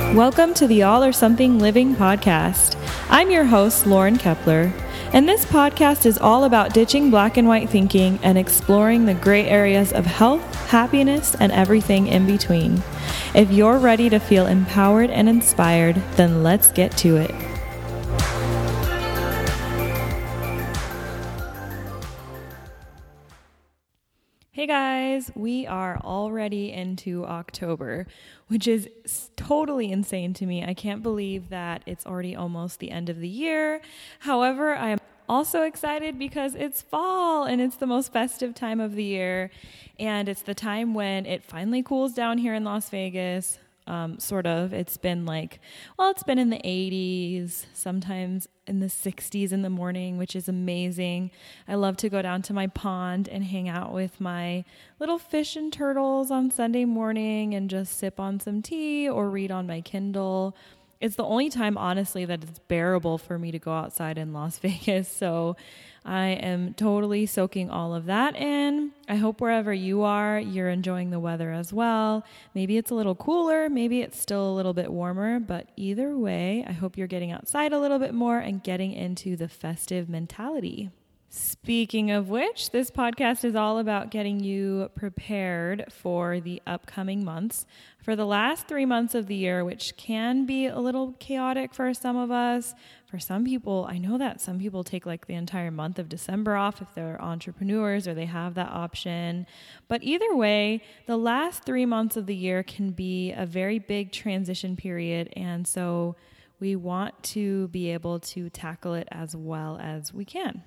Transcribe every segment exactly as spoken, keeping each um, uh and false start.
Welcome to the All or Something Living podcast. I'm your host, Lauren Kepler, and this podcast is all about ditching black and white thinking and exploring the gray areas of health, happiness, and everything in between. If you're ready to feel empowered and inspired, then let's get to it. Hey guys, we are already into October, which is totally insane to me. I can't believe that it's already almost the end of the year. However, I am also excited because it's fall and it's the most festive time of the year. And it's the time when it finally cools down here in Las Vegas. Um, sort of. It's been like, well, it's been in the eighties, sometimes in the sixties in the morning, which is amazing. I love to go down to my pond and hang out with my little fish and turtles on Sunday morning and just sip on some tea or read on my Kindle. It's the only time, honestly, that it's bearable for me to go outside in Las Vegas. So I am totally soaking all of that in. I hope wherever you are, you're enjoying the weather as well. Maybe it's a little cooler, maybe it's still a little bit warmer, but either way, I hope you're getting outside a little bit more and getting into the festive mentality. Speaking of which, this podcast is all about getting you prepared for the upcoming months. For the last three months of the year, which can be a little chaotic for some of us. For some people, I know that some people take like the entire month of December off if they're entrepreneurs or they have that option. But either way, the last three months of the year can be a very big transition period. And so we want to be able to tackle it as well as we can.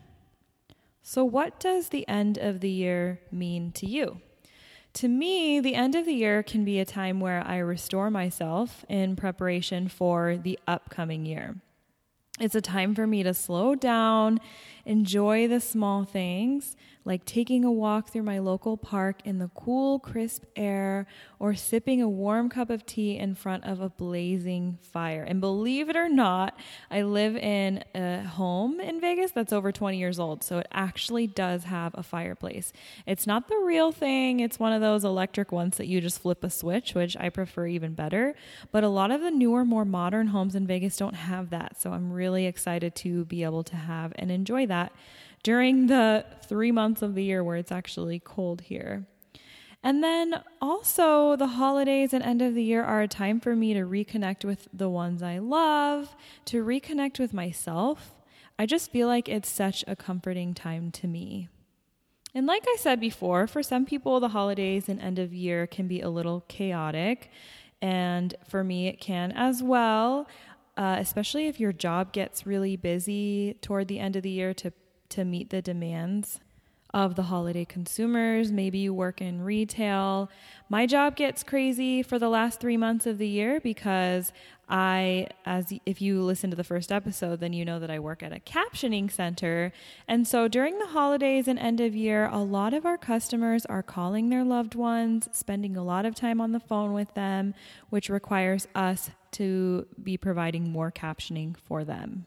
So what does the end of the year mean to you? To me, the end of the year can be a time where I restore myself in preparation for the upcoming year. It's a time for me to slow down, enjoy the small things, like taking a walk through my local park in the cool, crisp air, or sipping a warm cup of tea in front of a blazing fire. And believe it or not, I live in a home in Vegas that's over twenty years old, so it actually does have a fireplace. It's not the real thing. It's one of those electric ones that you just flip a switch, which I prefer even better. But a lot of the newer, more modern homes in Vegas don't have that, so I'm really excited to be able to have and enjoy that during the three months of the year where it's actually cold here. And then also the holidays and end of the year are a time for me to reconnect with the ones I love, to reconnect with myself. I just feel like it's such a comforting time to me. And like I said before, for some people, the holidays and end of year can be a little chaotic. And for me, it can as well, uh, especially if your job gets really busy toward the end of the year to to meet the demands of the holiday consumers. Maybe you work in retail. My job gets crazy for the last three months of the year because I, as if you listen to the first episode, then you know that I work at a captioning center. And so during the holidays and end of year, a lot of our customers are calling their loved ones, spending a lot of time on the phone with them, which requires us to be providing more captioning for them,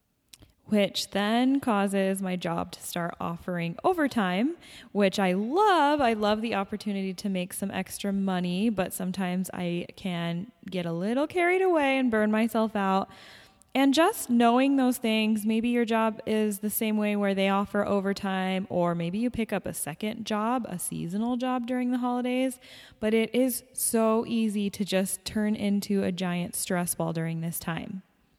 which then causes my job to start offering overtime, which I love. I love the opportunity to make some extra money, but sometimes I can get a little carried away and burn myself out. And just knowing those things, maybe your job is the same way where they offer overtime, or maybe you pick up a second job, a seasonal job during the holidays, but it is so easy to just turn into a giant stress ball during this time.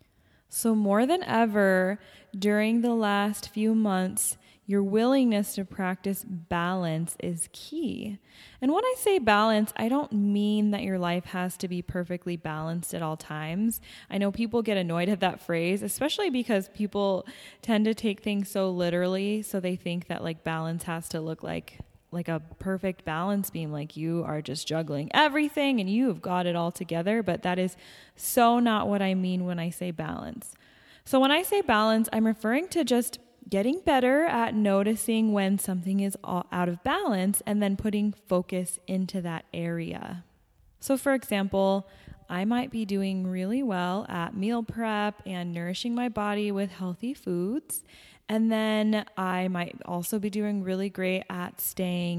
So more than ever, during the last few months, your willingness to practice balance is key. And when I say balance, I don't mean that your life has to be perfectly balanced at all times. I know people get annoyed at that phrase, especially because people tend to take things so literally. So they think that like balance has to look like like a perfect balance beam, like you are just juggling everything and you've got it all together. But that is so not what I mean when I say balance. So when I say balance, I'm referring to just getting better at noticing when something is out of balance and then putting focus into that area. So for example, I might be doing really well at meal prep and nourishing my body with healthy foods. And then I might also be doing really great at staying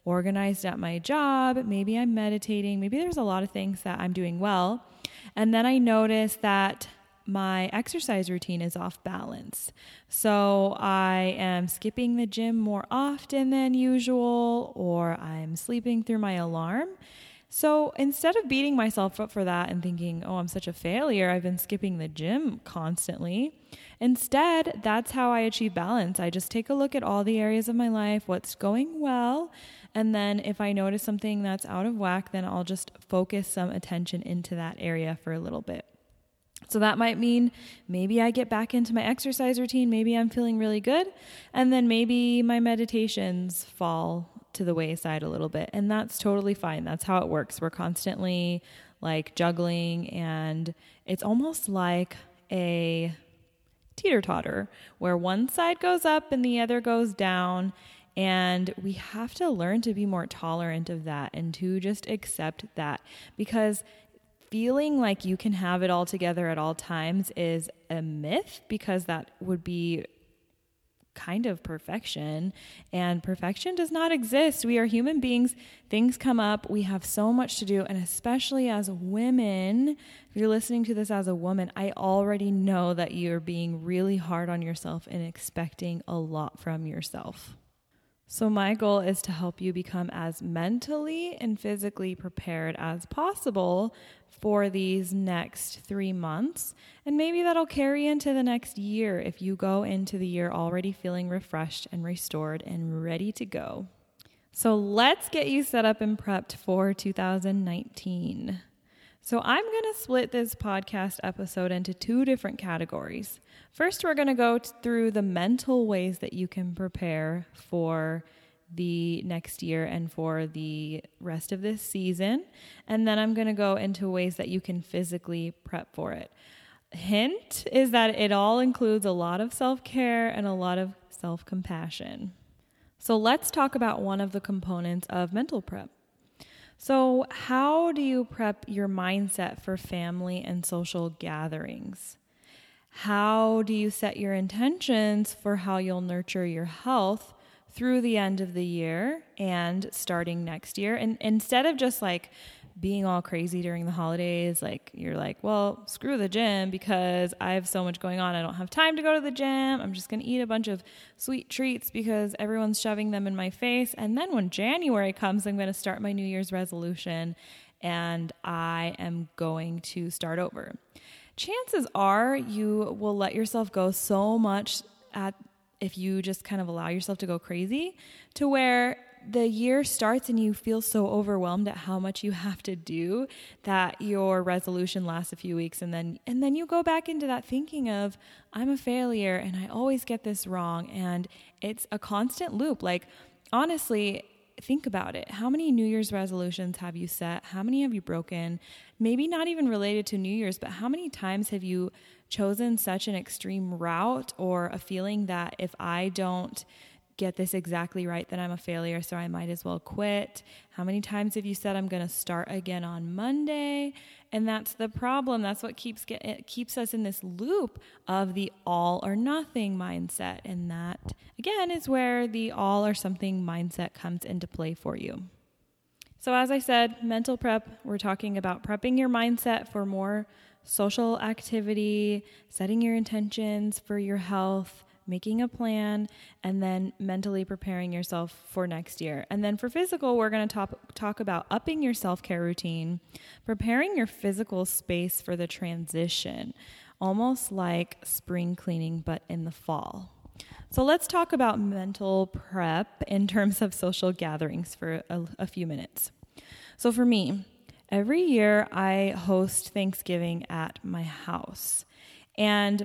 organized at my job. Maybe I'm meditating. Maybe there's a lot of things that I'm doing well. And then I notice that my exercise routine is off balance. So I am skipping the gym more often than usual, or I'm sleeping through my alarm. So instead of beating myself up for that and thinking, oh, I'm such a failure, I've been skipping the gym constantly. Instead, that's how I achieve balance. I just take a look at all the areas of my life, what's going well. And then if I notice something that's out of whack, then I'll just focus some attention into that area for a little bit. So that might mean maybe I get back into my exercise routine. Maybe I'm feeling really good. And then maybe my meditations fall to the wayside a little bit. And that's totally fine. That's how it works. We're constantly like juggling, and it's almost like a teeter-totter where one side goes up and the other goes down. And we have to learn to be more tolerant of that and to just accept that, because feeling like you can have it all together at all times is a myth, because that would be kind of perfection, and perfection does not exist. We are human beings. Things come up. We have so much to do. And especially as women, if you're listening to this as a woman, I already know that you're being really hard on yourself and expecting a lot from yourself. So my goal is to help you become as mentally and physically prepared as possible for these next three months. And maybe that'll carry into the next year if you go into the year already feeling refreshed and restored and ready to go. So let's get you set up and prepped for two thousand nineteen. So I'm going to split this podcast episode into two different categories. First, we're going to go t- through the mental ways that you can prepare for the next year and for the rest of this season. And then I'm going to go into ways that you can physically prep for it. Hint is that it all includes a lot of self-care and a lot of self-compassion. So let's talk about one of the components of mental prep. So how do you prep your mindset for family and social gatherings? How do you set your intentions for how you'll nurture your health through the end of the year and starting next year? And instead of just like being all crazy during the holidays, like you're like, well, screw the gym because I have so much going on. I don't have time to go to the gym. I'm just going to eat a bunch of sweet treats because everyone's shoving them in my face. And then when January comes, I'm going to start my New Year's resolution and I am going to start over. Chances are you will let yourself go so much at if you just kind of allow yourself to go crazy to where the year starts and you feel so overwhelmed at how much you have to do that your resolution lasts a few weeks, and then and then you go back into that thinking of I'm a failure and I always get this wrong, and it's a constant loop. Like honestly, think about it. How many New Year's resolutions have you set? How many have you broken? Maybe not even related to New Year's, but how many times have you chosen such an extreme route or a feeling that if I don't get this exactly right, then I'm a failure, so I might as well quit? How many times have you said I'm going to start again on Monday? And that's the problem. That's what keeps get, it keeps us in this loop of the all or nothing mindset. And that, again, is where the all or something mindset comes into play for you. So as I said, mental prep, we're talking about prepping your mindset for more social activity, setting your intentions for your health, making a plan, and then mentally preparing yourself for next year. And then for physical, we're going to talk, talk about upping your self-care routine, preparing your physical space for the transition, almost like spring cleaning, but in the fall. So let's talk about mental prep in terms of social gatherings for a, a few minutes. So for me, every year I host Thanksgiving at my house. And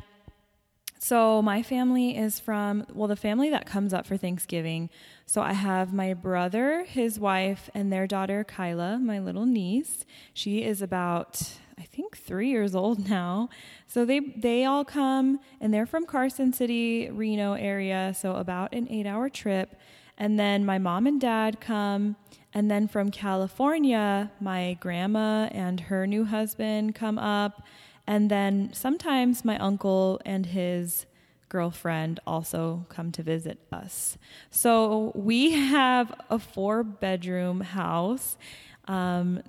so my family is from, well, the family that comes up for Thanksgiving. So I have my brother, his wife, and their daughter, Kyla, my little niece. She is about, I think, three years old now. So they they all come, and they're from Carson City, Reno area, so about an eight-hour trip. And then my mom and dad come, and then from California, my grandma and her new husband come up. And then sometimes my uncle and his girlfriend also come to visit us. So we have a four bedroom house. Um,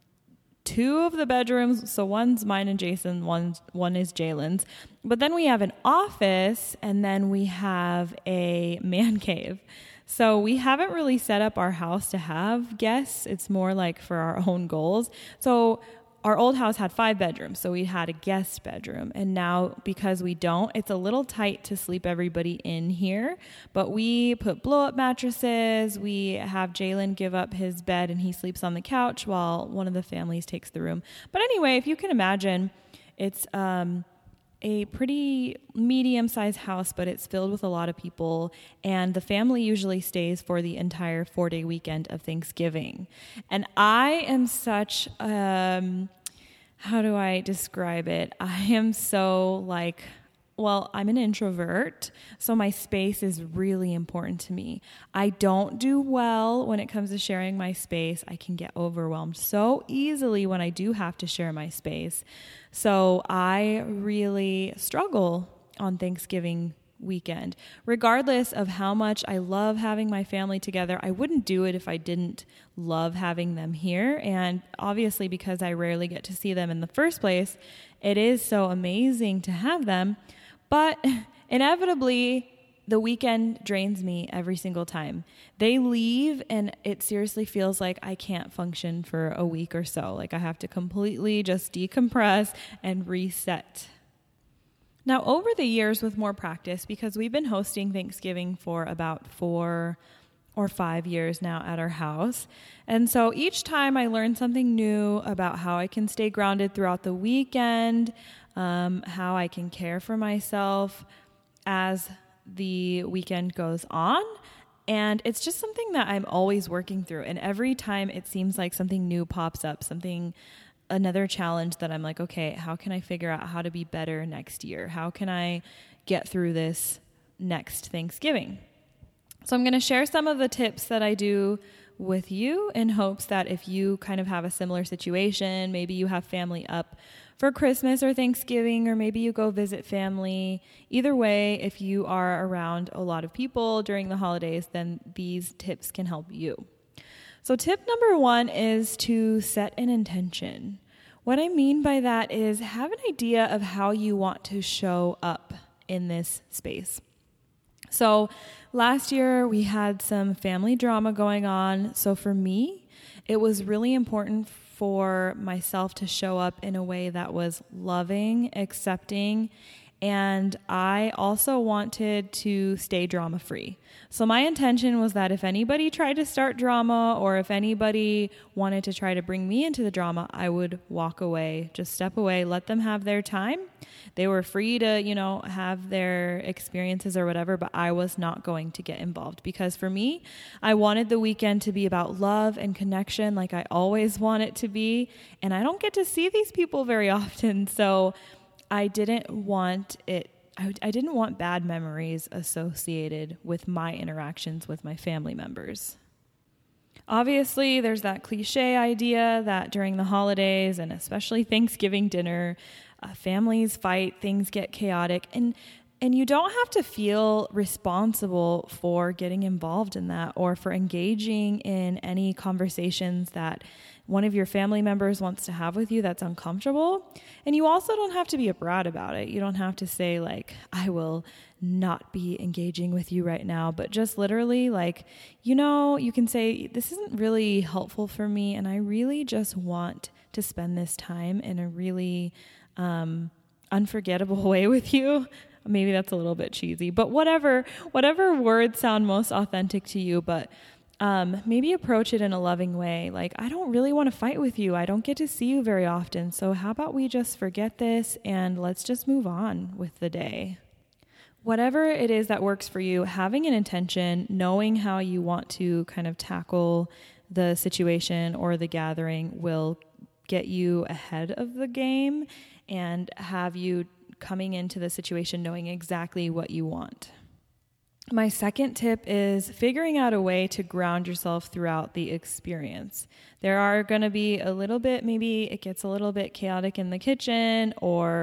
two of the bedrooms, so one's mine and Jason, one, one is Jalen's. But then we have an office, and then we have a man cave. So we haven't really set up our house to have guests. It's more like for our own goals. So our old house had five bedrooms, so we had a guest bedroom. And now, because we don't, it's a little tight to sleep everybody in here. But we put blow-up mattresses. We have Jalen give up his bed, and he sleeps on the couch while one of the families takes the room. But anyway, if you can imagine, it's um, a pretty medium-sized house, but it's filled with a lot of people. And the family usually stays for the entire four-day weekend of Thanksgiving. And I am such, um, how do I describe it? I am so like, well, I'm an introvert, so my space is really important to me. I don't do well when it comes to sharing my space. I can get overwhelmed so easily when I do have to share my space. So I really struggle on Thanksgiving weekend. Regardless of how much I love having my family together, I wouldn't do it if I didn't love having them here. And obviously, because I rarely get to see them in the first place, it is so amazing to have them. But inevitably, the weekend drains me every single time. They leave, and it seriously feels like I can't function for a week or so. Like I have to completely just decompress and reset. Now, over the years with more practice, because we've been hosting Thanksgiving for about four or five years now at our house. And so each time I learn something new about how I can stay grounded throughout the weekend, um, how I can care for myself as the weekend goes on. And it's just something that I'm always working through. And every time it seems like something new pops up, something, another challenge that I'm like, okay, how can I figure out how to be better next year? How can I get through this next Thanksgiving? So I'm going to share some of the tips that I do with you in hopes that if you kind of have a similar situation, maybe you have family up for Christmas or Thanksgiving, or maybe you go visit family. Either way, if you are around a lot of people during the holidays, then these tips can help you. So tip number one is to set an intention. What I mean by that is have an idea of how you want to show up in this space. So last year we had some family drama going on. So for me, it was really important for myself to show up in a way that was loving, accepting, and I also wanted to stay drama-free. So my intention was that if anybody tried to start drama or if anybody wanted to try to bring me into the drama, I would walk away, just step away, let them have their time. They were free to, you know, have their experiences or whatever, but I was not going to get involved because for me, I wanted the weekend to be about love and connection like I always want it to be. And I don't get to see these people very often. So I didn't want it, I, I didn't want bad memories associated with my interactions with my family members. Obviously, there's that cliche idea that during the holidays and especially Thanksgiving dinner, uh, families fight, things get chaotic, and and you don't have to feel responsible for getting involved in that or for engaging in any conversations that one of your family members wants to have with you that's uncomfortable. And you also don't have to be a brat about it. You don't have to say like, I will not be engaging with you right now, but just literally like, you know, you can say, this isn't really helpful for me. And I really just want to spend this time in a really um, unforgettable way with you. Maybe that's a little bit cheesy, but whatever, whatever words sound most authentic to you, but um, maybe approach it in a loving way. Like, I don't really want to fight with you. I don't get to see you very often. So how about we just forget this and let's just move on with the day. Whatever it is that works for you, having an intention, knowing how you want to kind of tackle the situation or the gathering will get you ahead of the game and have you coming into the situation knowing exactly what you want. My second tip is figuring out a way to ground yourself throughout the experience. There are going to be a little bit, maybe it gets a little bit chaotic in the kitchen, or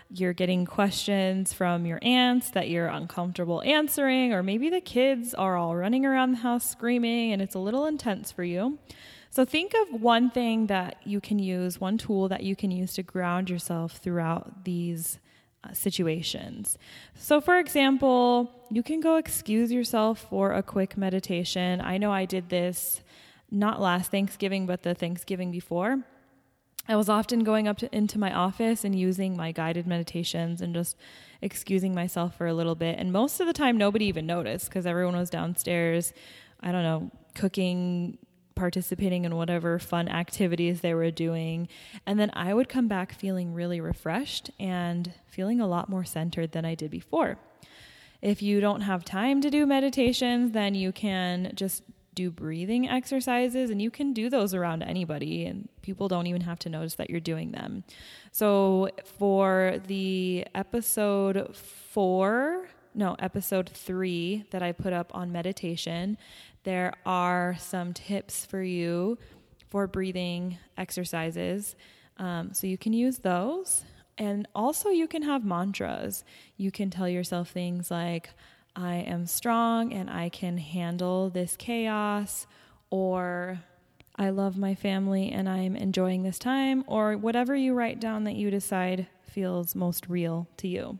you're getting questions from your aunts that you're uncomfortable answering, or maybe the kids are all running around the house screaming and it's a little intense for you. So think of one thing that you can use, one tool that you can use to ground yourself throughout these uh, situations. So for example, you can go excuse yourself for a quick meditation. I know I did this not last Thanksgiving, but the Thanksgiving before. I was often going up to, into my office and using my guided meditations and just excusing myself for a little bit. And most of the time, nobody even noticed because everyone was downstairs, I don't know, cooking, participating in whatever fun activities they were doing. And then I would come back feeling really refreshed and feeling a lot more centered than I did before. If you don't have time to do meditations, then you can just do breathing exercises, and you can do those around anybody, and people don't even have to notice that you're doing them. So for the episode four, no, episode three that I put up on meditation, there are some tips for you for breathing exercises. Um, so you can use those. And also you can have mantras. You can tell yourself things like, I am strong and I can handle this chaos, or I love my family and I'm enjoying this time, or whatever you write down that you decide feels most real to you.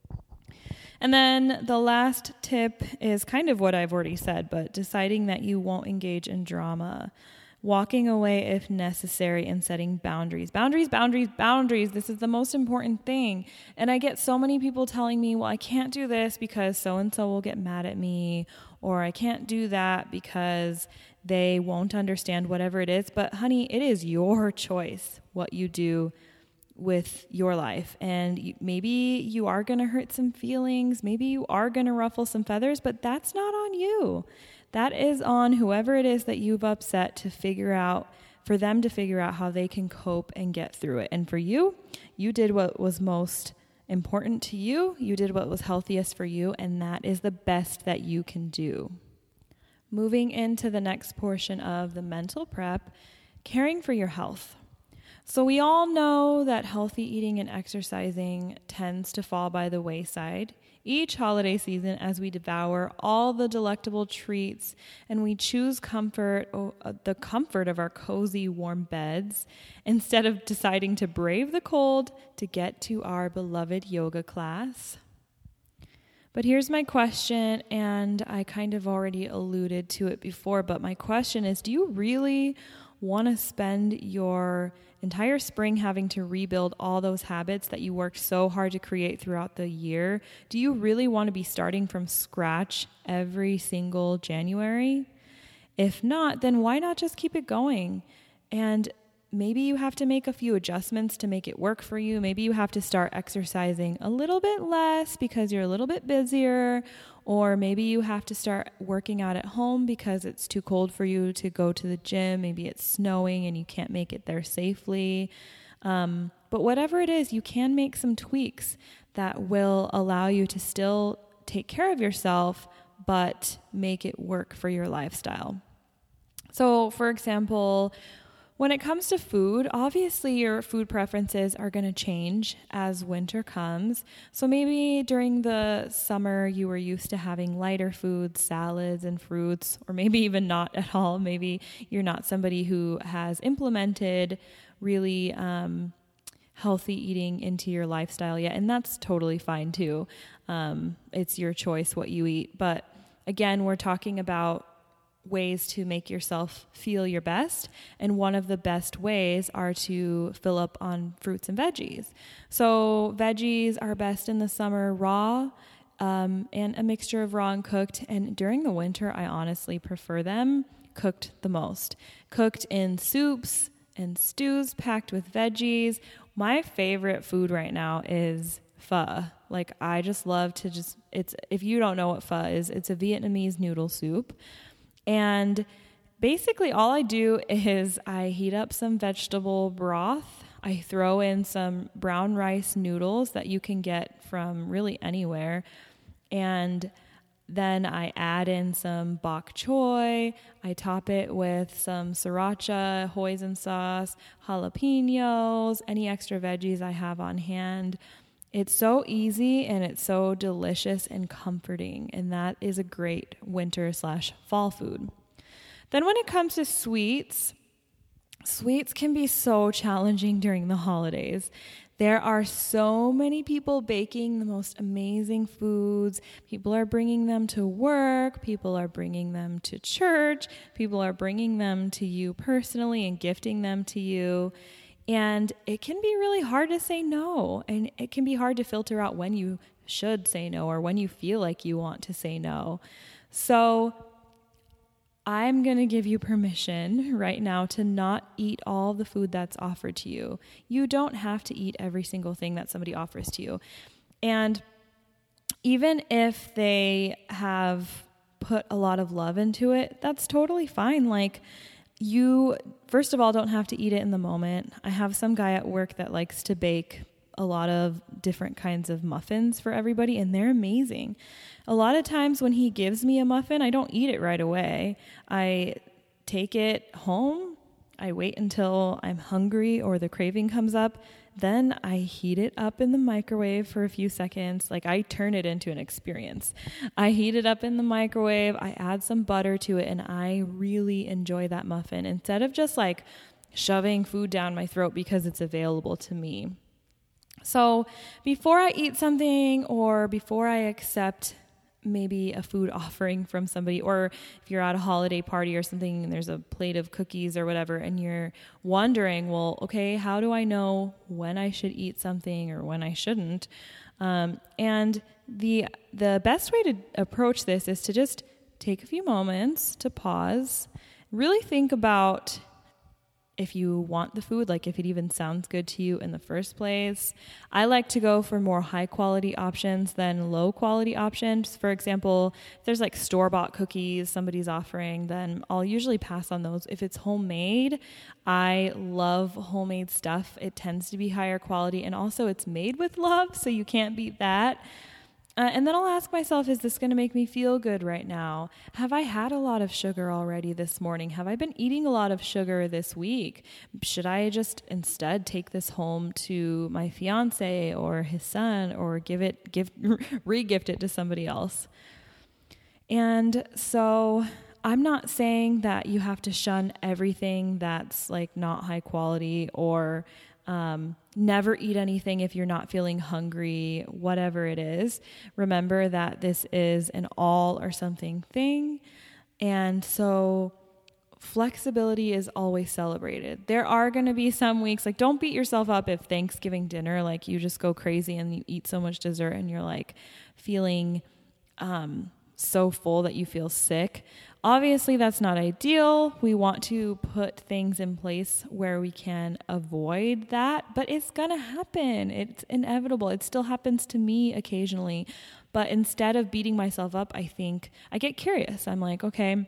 And then the last tip is kind of what I've already said, but deciding that you won't engage in drama, walking away if necessary, and setting boundaries. Boundaries, boundaries, boundaries. This is the most important thing. And I get so many people telling me, well, I can't do this because so-and-so will get mad at me, or I can't do that because they won't understand whatever it is. But honey, it is your choice what you do with your life. And you, maybe you are going to hurt some feelings. Maybe you are going to ruffle some feathers, but that's not on you. That is on whoever it is that you've upset to figure out, for them to figure out how they can cope and get through it. And for you, you did what was most important to you. You did what was healthiest for you, and that is the best that you can do. Moving into the next portion of the mental prep, caring for your health. So we all know that healthy eating and exercising tends to fall by the wayside each holiday season as we devour all the delectable treats and we choose comfort, oh, uh, the comfort of our cozy, warm beds, instead of deciding to brave the cold to get to our beloved yoga class. But here's my question, and I kind of already alluded to it before, but my question is, do you really want to spend your entire spring having to rebuild all those habits that you worked so hard to create throughout the year? Do you really want to be starting from scratch every single January? If not, then why not just keep it going? And maybe you have to make a few adjustments to make it work for you. Maybe you have to start exercising a little bit less because you're a little bit busier, or maybe you have to start working out at home because it's too cold for you to go to the gym. Maybe it's snowing and you can't make it there safely. Um, but whatever it is, you can make some tweaks that will allow you to still take care of yourself, but make it work for your lifestyle. So, for example, when it comes to food, obviously your food preferences are going to change as winter comes. So maybe during the summer you were used to having lighter foods, salads and fruits, or maybe even not at all. Maybe you're not somebody who has implemented really um, healthy eating into your lifestyle yet, and that's totally fine too. Um, it's your choice what you eat. But again, we're talking about ways to make yourself feel your best. And one of the best ways are to fill up on fruits and veggies. So veggies are best in the summer raw, um, and a mixture of raw and cooked. And during the winter, I honestly prefer them cooked the most. Cooked in soups and stews packed with veggies. My favorite food right now is pho. Like, I just love to just, it's, if you don't know what pho is, it's a Vietnamese noodle soup. And basically all I do is I heat up some vegetable broth. I throw in some brown rice noodles that you can get from really anywhere. And then I add in some bok choy. I top it with some sriracha, hoisin sauce, jalapenos, any extra veggies I have on hand. It's so easy and it's so delicious and comforting, and that is a great winter slash fall food. Then when it comes to sweets, sweets can be so challenging during the holidays. There are so many people baking the most amazing foods. People are bringing them to work. People are bringing them to church. People are bringing them to you personally and gifting them to you. And it can be really hard to say no. And it can be hard to filter out when you should say no or when you feel like you want to say no. So I'm going to give you permission right now to not eat all the food that's offered to you. You don't have to eat every single thing that somebody offers to you. And even if they have put a lot of love into it, that's totally fine. Like, you, first of all, don't have to eat it in the moment. I have some guy at work that likes to bake a lot of different kinds of muffins for everybody, and they're amazing. A lot of times when he gives me a muffin, I don't eat it right away. I take it home. I wait until I'm hungry or the craving comes up. Then I heat it up in the microwave for a few seconds. Like, I turn it into an experience. I heat it up in the microwave. I add some butter to it, and I really enjoy that muffin instead of just like shoving food down my throat because it's available to me. So before I eat something, or before I accept maybe a food offering from somebody, or if you're at a holiday party or something and there's a plate of cookies or whatever, and you're wondering, well, okay, how do I know when I should eat something or when I shouldn't? Um, and the the best way to approach this is to just take a few moments to pause, really think about if you want the food, like if it even sounds good to you in the first place. I like to go for more high quality options than low quality options. For example, if there's like store-bought cookies somebody's offering, then I'll usually pass on those. If it's homemade, I love homemade stuff. It tends to be higher quality, and also it's made with love, so you can't beat that. Uh, and then I'll ask myself, is this going to make me feel good right now? Have I had a lot of sugar already this morning? Have I been eating a lot of sugar this week? Should I just instead take this home to my fiance or his son, or give it, give, re-gift it to somebody else? And so I'm not saying that you have to shun everything that's like not high quality, or Um, never eat anything if you're not feeling hungry, whatever it is. Remember that this is an all or something thing. And so flexibility is always celebrated. There are going to be some weeks, like, don't beat yourself up if Thanksgiving dinner, like, you just go crazy and you eat so much dessert and you're like feeling, um, so full that you feel sick. Obviously, that's not ideal. We want to put things in place where we can avoid that, but it's going to happen. It's inevitable. It still happens to me occasionally. But instead of beating myself up, I think I get curious. I'm like, okay,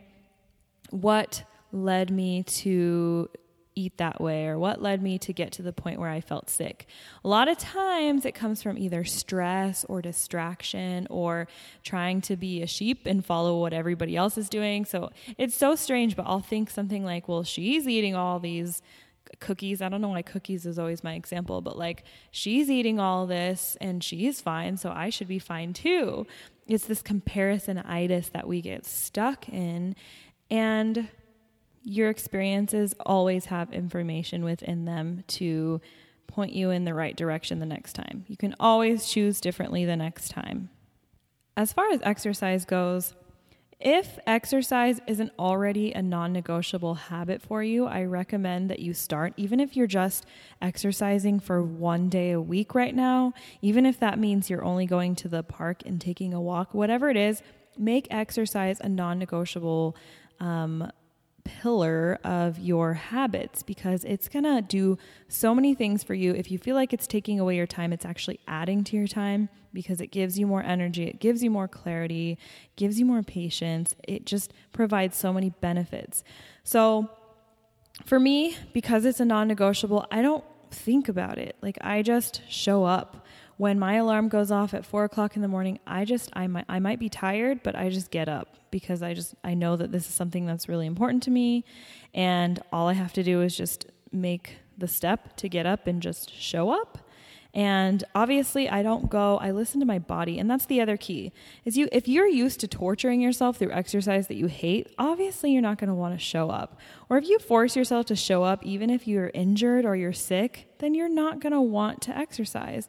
what led me to eat that way, or what led me to get to the point where I felt sick? A lot of times it comes from either stress or distraction, or trying to be a sheep and follow what everybody else is doing. So it's so strange, but I'll think something like, well, she's eating all these cookies. I don't know why cookies is always my example, but like, she's eating all this and she's fine, so I should be fine too. It's this comparison-itis that we get stuck in. And your experiences always have information within them to point you in the right direction the next time. You can always choose differently the next time. As far as exercise goes, if exercise isn't already a non-negotiable habit for you, I recommend that you start, even if you're just exercising for one day a week right now, even if that means you're only going to the park and taking a walk, whatever it is, make exercise a non-negotiable um pillar of your habits, because it's going to do so many things for you. If you feel like it's taking away your time, it's actually adding to your time, because it gives you more energy, it gives you more clarity, gives you more patience. It just provides so many benefits. So for me, because it's a non-negotiable, I don't think about it. Like, I just show up. When my alarm goes off at four o'clock in the morning, I just, I might, I might be tired, but I just get up, because I just, I know that this is something that's really important to me. And all I have to do is just make the step to get up and just show up. And obviously I don't go, I listen to my body. And that's the other key is you, if you're used to torturing yourself through exercise that you hate, obviously you're not going to want to show up. Or if you force yourself to show up, even if you're injured or you're sick, then you're not going to want to exercise.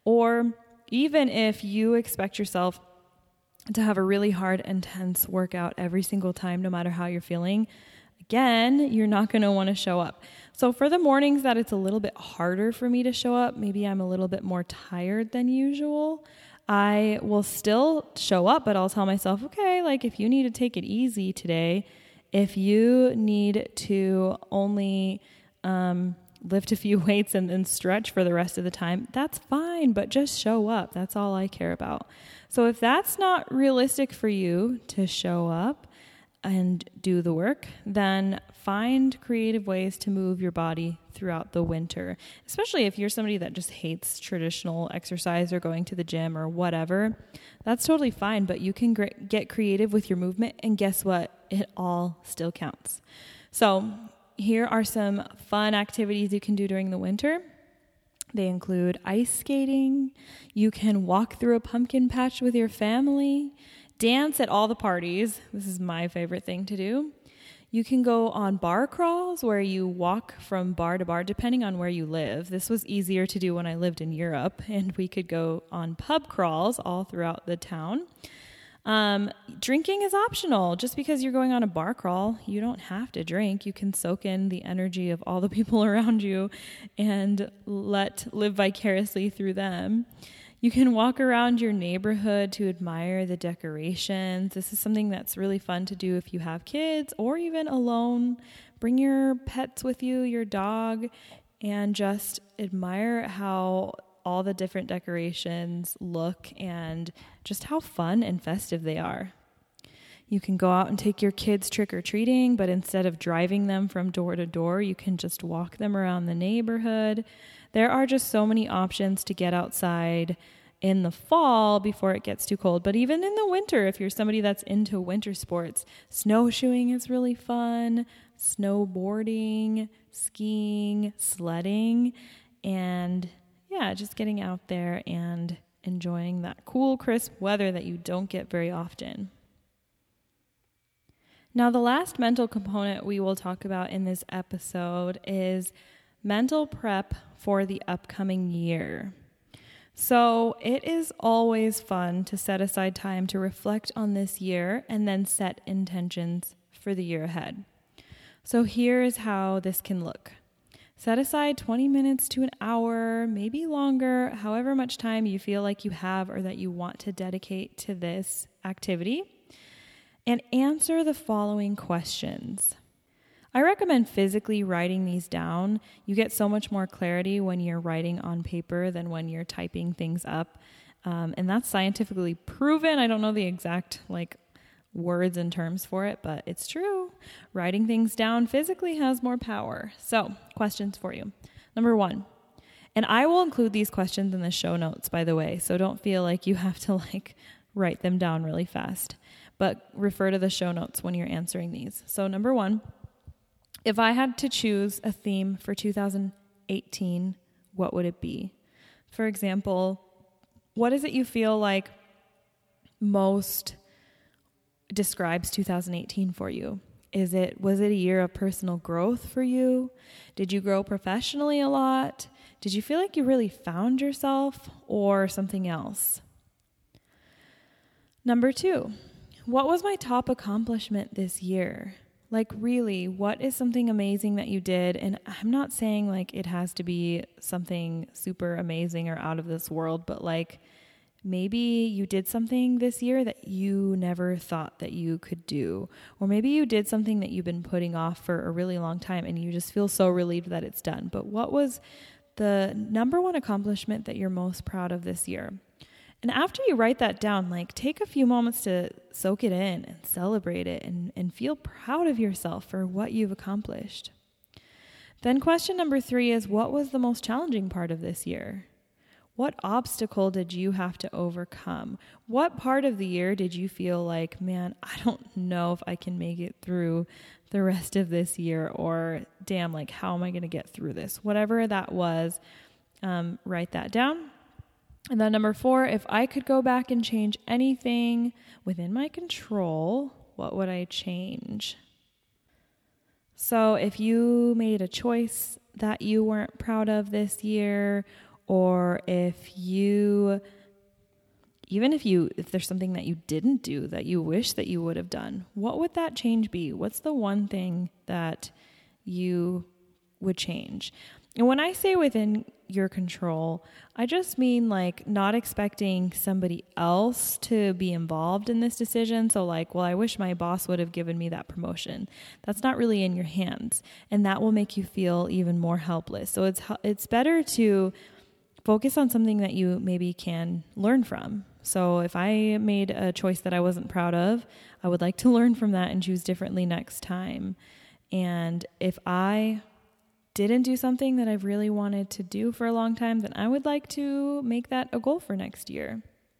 Or even if you expect yourself to have a really hard, intense workout every single time, no matter how you're feeling, again, you're not going to want to show up. So for the mornings that it's a little bit harder for me to show up, maybe I'm a little bit more tired than usual, I will still show up, but I'll tell myself, okay, like if you need to take it easy today, if you need to only um, lift a few weights and then stretch for the rest of the time, that's fine, but just show up. That's all I care about. So if that's not realistic for you to show up and do the work, then find creative ways to move your body throughout the winter, especially if you're somebody that just hates traditional exercise or going to the gym or whatever. That's totally fine, but you can gr- get creative with your movement, and guess what? It all still counts. So here are some fun activities you can do during the winter. They include ice skating. You can walk through a pumpkin patch with your family. Dance at all the parties. This is my favorite thing to do. You can go on bar crawls where you walk from bar to bar depending on where you live. This was easier to do when I lived in Europe, and we could go on pub crawls all throughout the town. Um, drinking is optional. Just because you're going on a bar crawl, you don't have to drink. You can soak in the energy of all the people around you and let live vicariously through them. You can walk around your neighborhood to admire the decorations. This is something that's really fun to do if you have kids or even alone. Bring your pets with you, your dog, and just admire how all the different decorations look and just how fun and festive they are. You can go out and take your kids trick-or-treating, but instead of driving them from door to door, you can just walk them around the neighborhood. There are just so many options to get outside in the fall before it gets too cold. But even in the winter, if you're somebody that's into winter sports, snowshoeing is really fun, snowboarding, skiing, sledding, and yeah, just getting out there and enjoying that cool, crisp weather that you don't get very often. Now, the last mental component we will talk about in this episode is mental prep for the upcoming year. So it is always fun to set aside time to reflect on this year and then set intentions for the year ahead. So here is how this can look. Set aside twenty minutes to an hour, maybe longer, however much time you feel like you have or that you want to dedicate to this activity, and answer the following questions. I recommend physically writing these down. You get so much more clarity when you're writing on paper than when you're typing things up. Um, and that's scientifically proven. I don't know the exact like words and terms for it, but it's true. Writing things down physically has more power. So, questions for you. Number one, and I will include these questions in the show notes, by the way, so don't feel like you have to like write them down really fast, but refer to the show notes when you're answering these. So number one, if I had to choose a theme for two thousand eighteen, what would it be? For example, what is it you feel like most describes two thousand eighteen for you? Is it, was it a year of personal growth for you? Did you grow professionally a lot? Did you feel like you really found yourself, or something else? Number two, what was my top accomplishment this year? Like really, what is something amazing that you did? And I'm not saying like it has to be something super amazing or out of this world, but like maybe you did something this year that you never thought that you could do. Or maybe you did something that you've been putting off for a really long time and you just feel so relieved that it's done. But what was the number one accomplishment that you're most proud of this year? And after you write that down, like take a few moments to soak it in and celebrate it and, and feel proud of yourself for what you've accomplished. Then question number three is, what was the most challenging part of this year? What obstacle did you have to overcome? What part of the year did you feel like, man, I don't know if I can make it through the rest of this year, or damn, like how am I going to get through this? Whatever that was, um, write that down. And then number four, if I could go back and change anything within my control, what would I change? So if you made a choice that you weren't proud of this year, or if you, even if you, if there's something that you didn't do that you wish that you would have done, what would that change be? What's the one thing that you would change? And when I say within your control, I just mean like not expecting somebody else to be involved in this decision. So like, well, I wish my boss would have given me that promotion. That's not really in your hands, and that will make you feel even more helpless. So it's it's better to focus on something that you maybe can learn from. So if I made a choice that I wasn't proud of, I would like to learn from that and choose differently next time. And if I didn't do something that I've really wanted to do for a long time, then I would like to make that a goal for next year.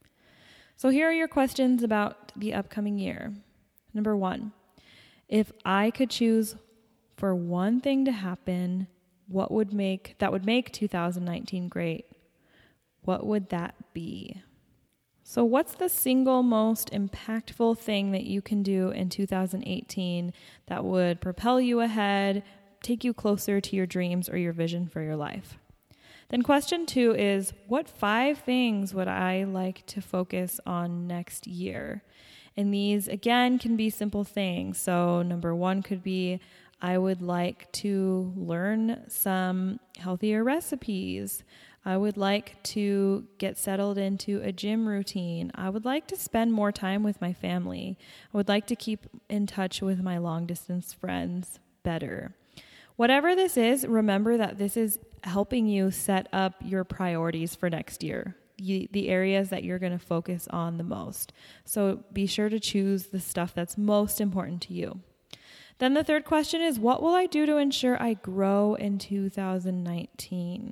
So here are your questions about the upcoming year. Number one, if I could choose for one thing to happen, what would make that would make two thousand nineteen great? What would that be? So what's the single most impactful thing that you can do in two thousand eighteen that would propel you ahead, take you closer to your dreams or your vision for your life? Then question two is, what five things would I like to focus on next year? And these, again, can be simple things. So number one could be, I would like to learn some healthier recipes. I would like to get settled into a gym routine. I would like to spend more time with my family. I would like to keep in touch with my long distance friends better. Whatever this is, remember that this is helping you set up your priorities for next year, the, the areas that you're going to focus on the most. So be sure to choose the stuff that's most important to you. Then the third question is, what will I do to ensure I grow in two thousand nineteen?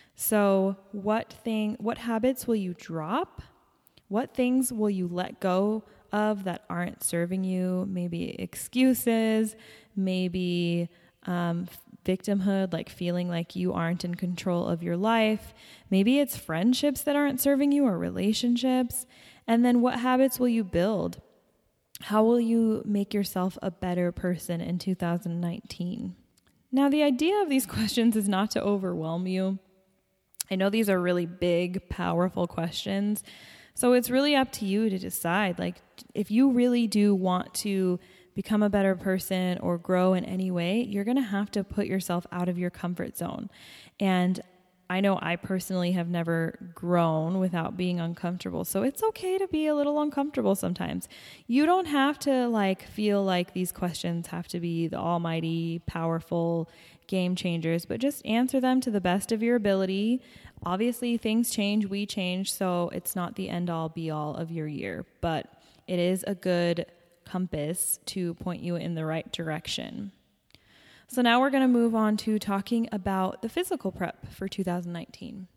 So what thing, what habits will you drop? What things will you let go of that aren't serving you? Maybe excuses, maybe um, victimhood, like feeling like you aren't in control of your life. Maybe it's friendships that aren't serving you or relationships. And then what habits will you build? How will you make yourself a better person in two thousand nineteen? Now, the idea of these questions is not to overwhelm you. I know these are really big, powerful questions. So it's really up to you to decide. Like, if you really do want to become a better person or grow in any way, you're going to have to put yourself out of your comfort zone. And I know I personally have never grown without being uncomfortable. So it's okay to be a little uncomfortable sometimes. You don't have to like feel like these questions have to be the almighty, powerful game changers, but just answer them to the best of your ability. Obviously, things change, we change, so it's not the end all be all of your year, but it is a good compass to point you in the right direction. So now we're going to move on to talking about the physical prep for two thousand nineteen.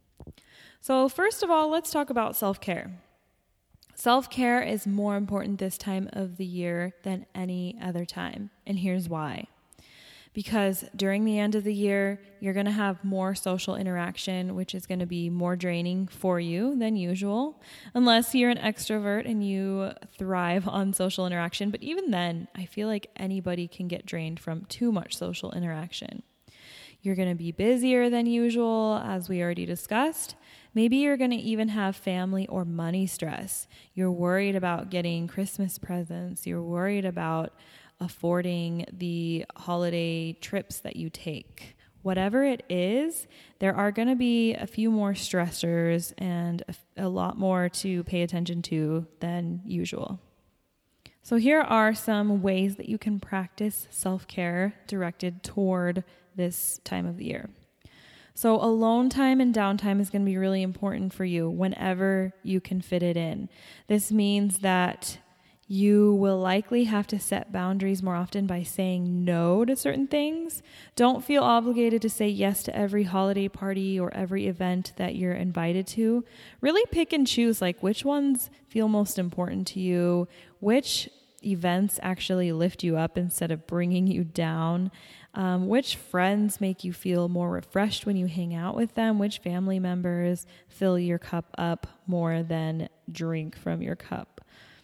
So first of all, let's talk about self-care. Self-care is more important this time of the year than any other time, and here's why. Because during the end of the year, you're going to have more social interaction, which is going to be more draining for you than usual, unless you're an extrovert and you thrive on social interaction. But even then, I feel like anybody can get drained from too much social interaction. You're going to be busier than usual, as we already discussed. Maybe you're going to even have family or money stress. You're worried about getting Christmas presents. You're worried about affording the holiday trips that you take. Whatever it is, there are going to be a few more stressors and a, a lot more to pay attention to than usual. So here are some ways that you can practice self-care directed toward this time of the year. So alone time and downtime is going to be really important for you whenever you can fit it in. This means that you will likely have to set boundaries more often by saying no to certain things. Don't feel obligated to say yes to every holiday party or every event that you're invited to. Really pick and choose like which ones feel most important to you, which events actually lift you up instead of bringing you down, um, which friends make you feel more refreshed when you hang out with them, which family members fill your cup up more than drink from your cup.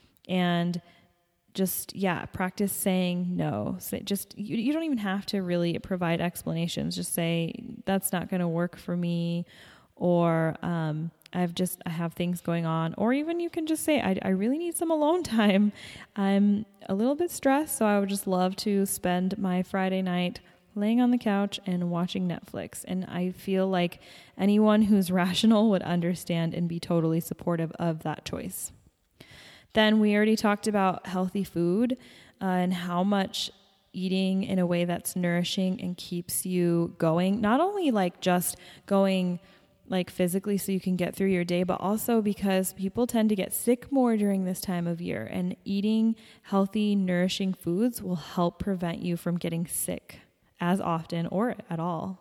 And just, yeah, practice saying no. So just, you, you don't even have to really provide explanations. Just say, that's not going to work for me. Or, um, I've just, I have things going on. Or even you can just say, I, I really need some alone time. I'm a little bit stressed, so I would just love to spend my Friday night laying on the couch and watching Netflix. And I feel like anyone who's rational would understand and be totally supportive of that choice. Then we already talked about healthy food uh, and how much eating in a way that's nourishing and keeps you going, not only like just going like physically so you can get through your day, but also because people tend to get sick more during this time of year, and eating healthy, nourishing foods will help prevent you from getting sick as often or at all.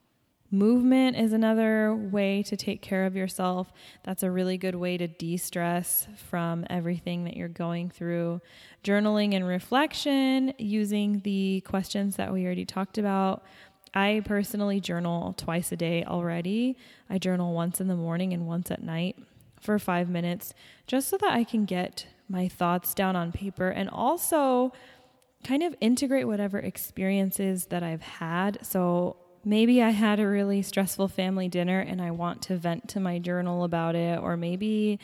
Movement is another way to take care of yourself. That's a really good way to de-stress from everything that you're going through. Journaling and reflection, using the questions that we already talked about. I personally journal twice a day already. I journal once in the morning and once at night for five minutes, just so that I can get my thoughts down on paper and also kind of integrate whatever experiences that I've had. So maybe I had a really stressful family dinner and I want to vent to my journal about it. Or maybe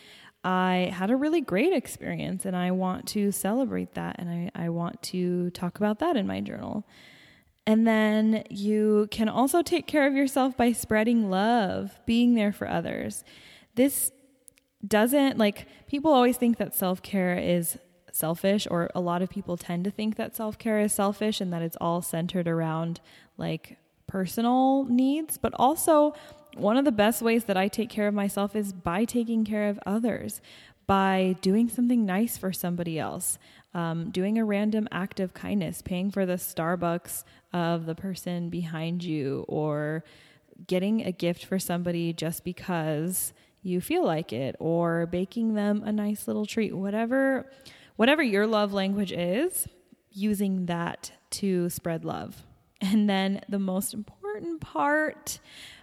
I had a really great experience and I want to celebrate that, and I, I want to talk about that in my journal. And then you can also take care of yourself by spreading love, being there for others. This doesn't, like, people always think that self-care is selfish, or a lot of people tend to think that self-care is selfish and that it's all centered around like personal needs. But also, one of the best ways that I take care of myself is by taking care of others, by doing something nice for somebody else, um, doing a random act of kindness, paying for the Starbucks of the person behind you, or getting a gift for somebody just because you feel like it, or baking them a nice little treat, whatever, whatever your love language is, using that to spread love. And then the most important part,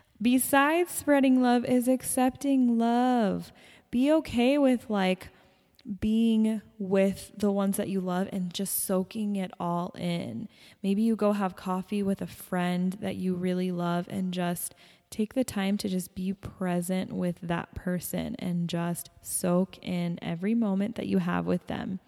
besides spreading love, is accepting love. Be okay with like being with the ones that you love and just soaking it all in. Maybe you go have coffee with a friend that you really love and just take the time to just be present with that person and just soak in every moment that you have with them.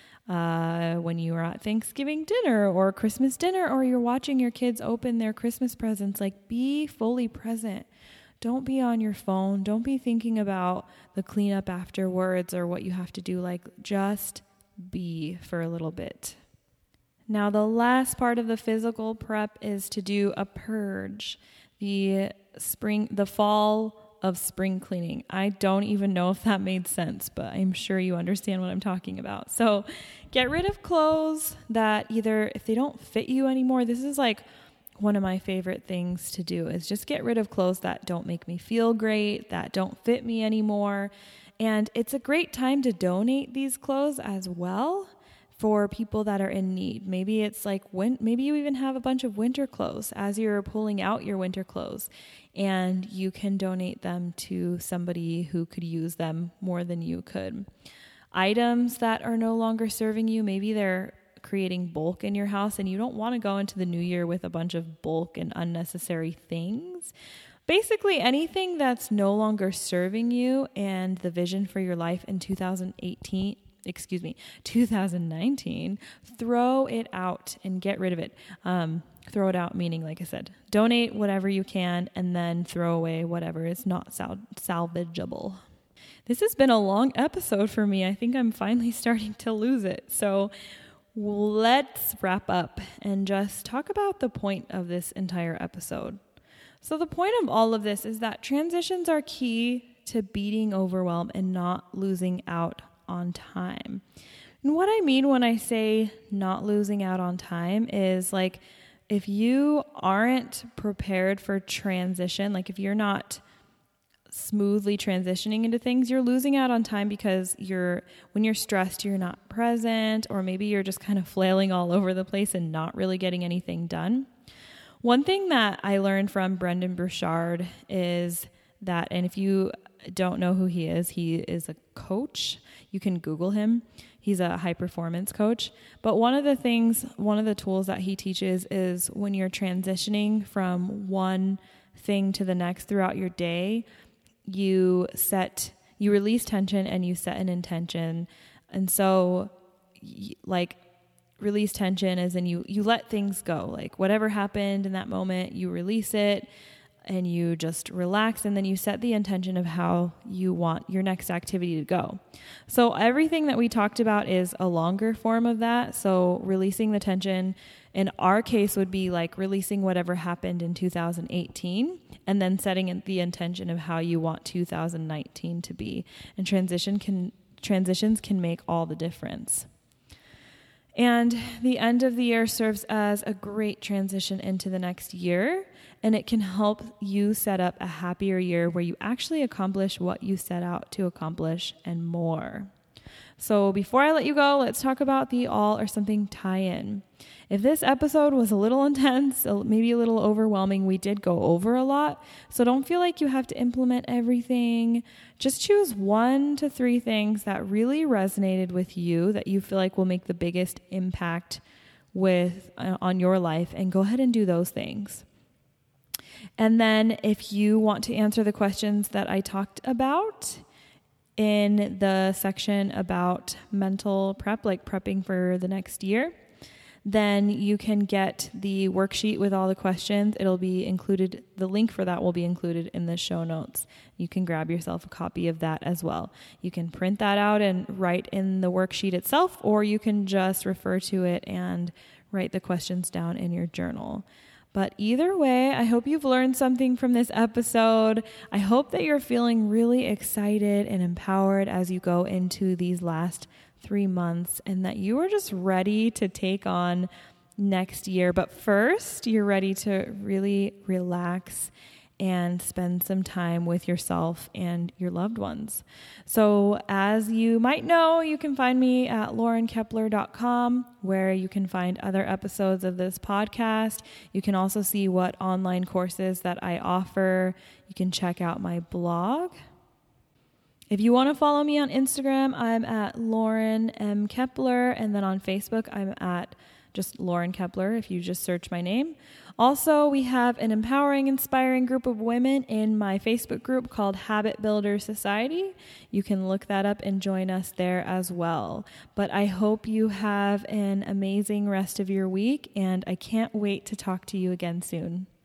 Uh, when you are at Thanksgiving dinner or Christmas dinner, or you're watching your kids open their Christmas presents, like, be fully present. Don't be on your phone. Don't be thinking about the cleanup afterwards or what you have to do. Like, just be for a little bit. Now, the last part of the physical prep is to do a purge. The spring, the fall of spring cleaning. I don't even know if that made sense, but I'm sure you understand what I'm talking about. So get rid of clothes that either, if they don't fit you anymore, this is like one of my favorite things to do, is just get rid of clothes that don't make me feel great, that don't fit me anymore. And it's a great time to donate these clothes as well for people that are in need. Maybe it's like, when, maybe you even have a bunch of winter clothes as you're pulling out your winter clothes, and you can donate them to somebody who could use them more than you could. Items that are no longer serving you, maybe they're creating bulk in your house and you don't want to go into the new year with a bunch of bulk and unnecessary things. Basically, anything that's no longer serving you and the vision for your life in two thousand eighteen, excuse me, two thousand nineteen, throw it out and get rid of it. Um, throw it out, meaning, like I said, donate whatever you can and then throw away whatever is not sal- salvageable. This has been a long episode for me. I think I'm finally starting to lose it. So let's wrap up and just talk about the point of this entire episode. So the point of all of this is that transitions are key to beating overwhelm and not losing out on time. And what I mean when I say not losing out on time is, like, if you aren't prepared for transition, like if you're not smoothly transitioning into things, you're losing out on time because you're when you're stressed, you're not present, or maybe you're just kind of flailing all over the place and not really getting anything done. One thing that I learned from Brendon Burchard is that, and if you don't know who he is, he is a coach. You can Google him. He's a high performance coach. But one of the things, one of the tools that he teaches is when you're transitioning from one thing to the next throughout your day, you set, you release tension and you set an intention. And so like release tension is in you, you let things go. Like whatever happened in that moment, you release it and you just relax, and then you set the intention of how you want your next activity to go. So everything that we talked about is a longer form of that. So releasing the tension in our case would be like releasing whatever happened in two thousand eighteen and then setting the intention of how you want two thousand nineteen to be. And transition can transitions can make all the difference. And the end of the year serves as a great transition into the next year, and it can help you set up a happier year where you actually accomplish what you set out to accomplish and more. So before I let you go, let's talk about the All or Something tie-in. If this episode was a little intense, maybe a little overwhelming, we did go over a lot. So don't feel like you have to implement everything. Just choose one to three things that really resonated with you that you feel like will make the biggest impact with uh, on your life, and go ahead and do those things. And then if you want to answer the questions that I talked about in the section about mental prep, like prepping for the next year, then you can get the worksheet with all the questions. It'll be included. The link for that will be included in the show notes. You can grab yourself a copy of that as well. You can print that out and write in the worksheet itself, or you can just refer to it and write the questions down in your journal. But either way, I hope you've learned something from this episode. I hope that you're feeling really excited and empowered as you go into these last three months and that you are just ready to take on next year. But first, you're ready to really relax and spend some time with yourself and your loved ones. So as you might know, you can find me at lauren kepler dot com, where you can find other episodes of this podcast. You can also see what online courses that I offer. You can check out my blog. If you want to follow me on Instagram, I'm at Lauren M. Kepler, and then on Facebook, I'm at just Lauren Kepler if you just search my name. Also, we have an empowering, inspiring group of women in my Facebook group called Habit Builder Society. You can look that up and join us there as well. But I hope you have an amazing rest of your week, and I can't wait to talk to you again soon.